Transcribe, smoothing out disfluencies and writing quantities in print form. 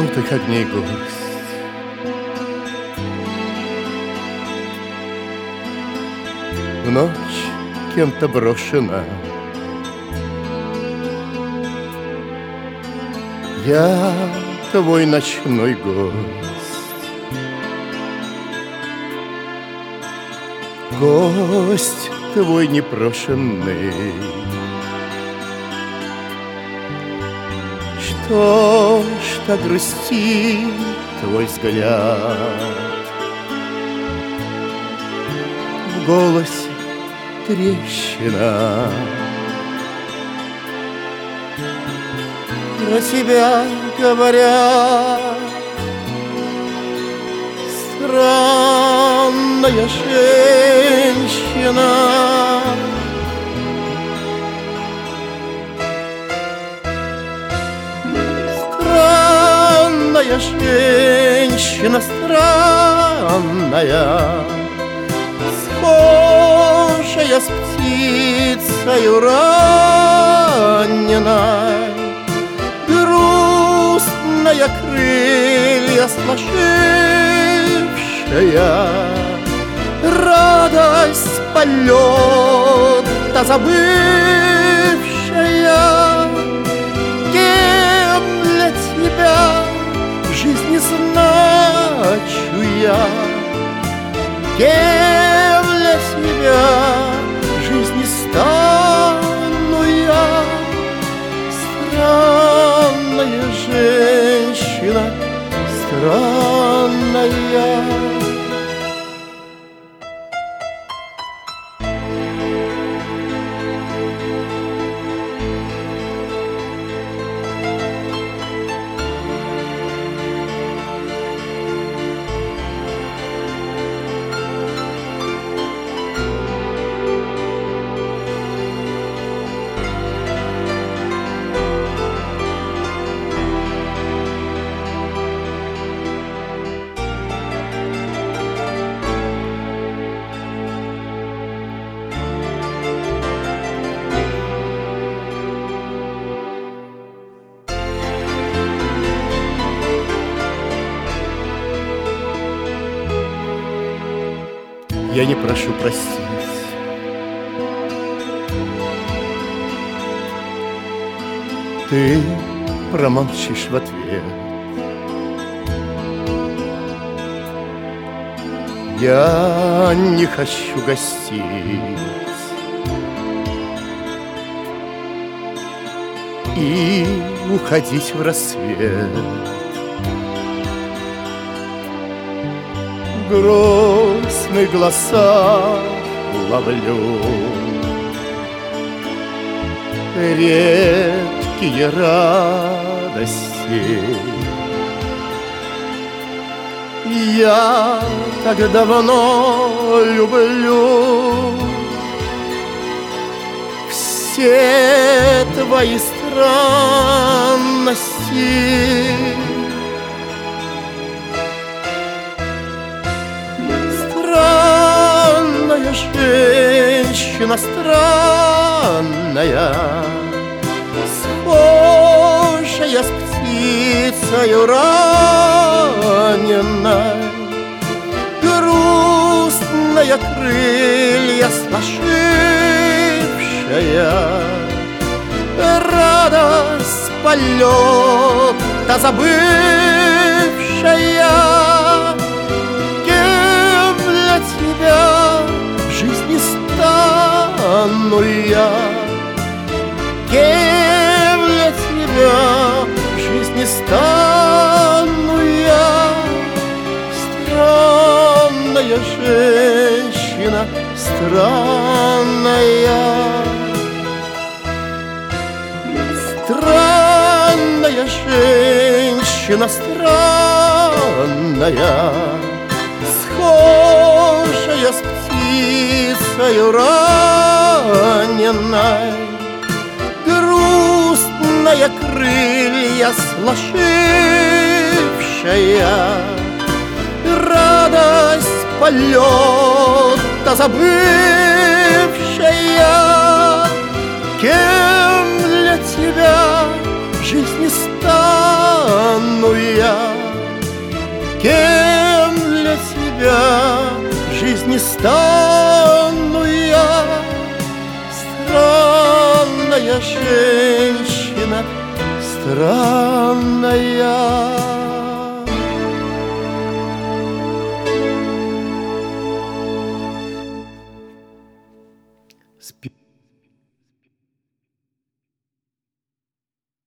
желтых огней гость. В ночь кем-то брошена, я твой ночной гость. Гость твой непрошенный. Что ж так грустит твой взгляд? В голосе трещина. Про тебя говорят: странная женщина. Странная женщина, странная, схожая с птицею раненой, грустная, крылья сложившая, радость полета забывшая. Кем для тебя в жизни значу я? Кем для тебя в жизни стану я? Странная женщина, странная. Я не прошу простить, ты промолчишь в ответ. Я не хочу гостить и уходить в рассвет. Грустных голосах ловлю редкие радости. Я так давно люблю все твои странности. Странная женщина, странная, схожая с птицею раненой, грустная, крылья сложившая, радость полета забывшая. Тебя в жизни стану я? Кем для тебя в жизни стану я? Странная женщина, странная. Странная женщина, странная, схожая с птицею раненой, грустная, крылья сложившая, радость полета забывшая. Кем для тебя в жизни стану стану я? Кем для тебя в жизни стану я? Странная женщина, странная